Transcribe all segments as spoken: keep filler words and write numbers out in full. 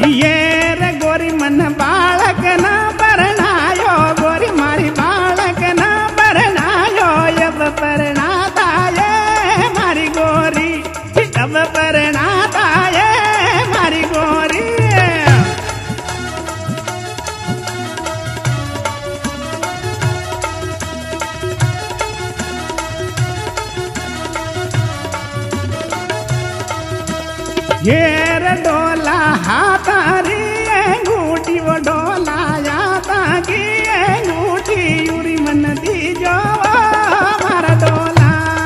ये रे गोरी मन बालक न परणायो गोरी मारी बालक न परणायो अब परणाता ये मारी गोरी अब परणाता ये मारी गोरी ये रे डोला हाथारी अंगूठी वो डोला याता की अंगूठी यूरी मन दी जो मारा डोला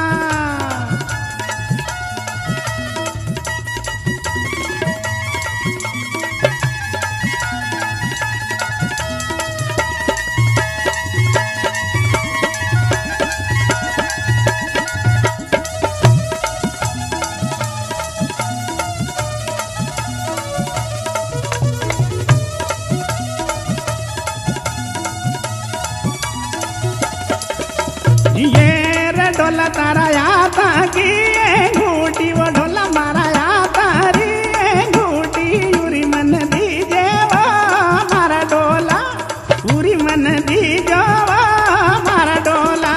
ये रे डोला तारा याता की अंगूठी वो डोला मारा याता री अंगूठी यूरी मन दीजे वो मारा डोला पूरी मन दीजो वो मारा डोला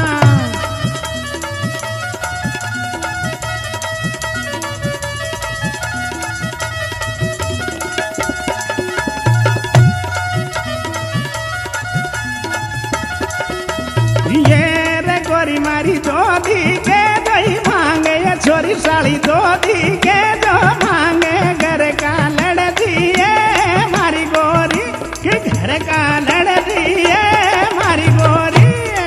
ये गोरी मारी जोधी के दही मांगे छोरी साड़ी जोधी के जो मांगे घर का लड़ दिए मारी गोरी के घर का लड़ दिए मारी गोरी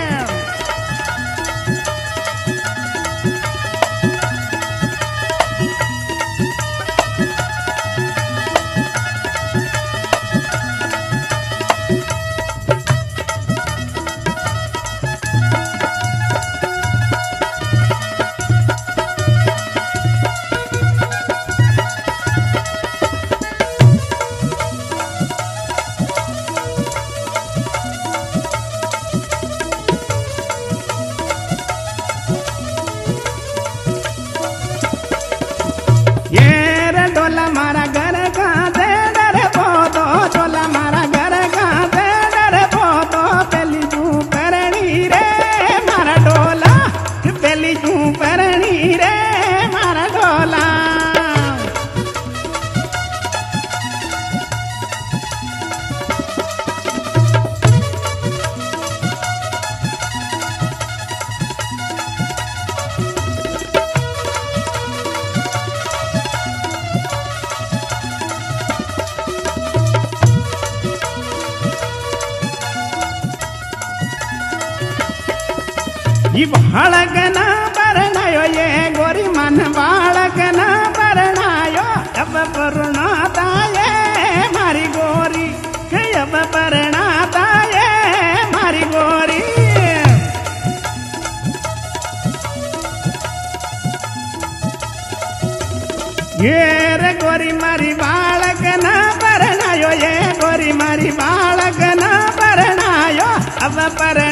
ये रे डोला मारा घर का दे डरे बोतो डोला मारा घर का दे डरे बोतो पहली तू परणी रे मारा डोला पहली तू परणी रे मारा डोला ये बालक न परणायो ये गोरी मन बालक न परणायो अब परणाता ये मारी गोरी के अब परणाता ये मारी गोरी ये रे गोरी मारी बालक न परणायो ये गोरी मारी बालक न परणायो अब पर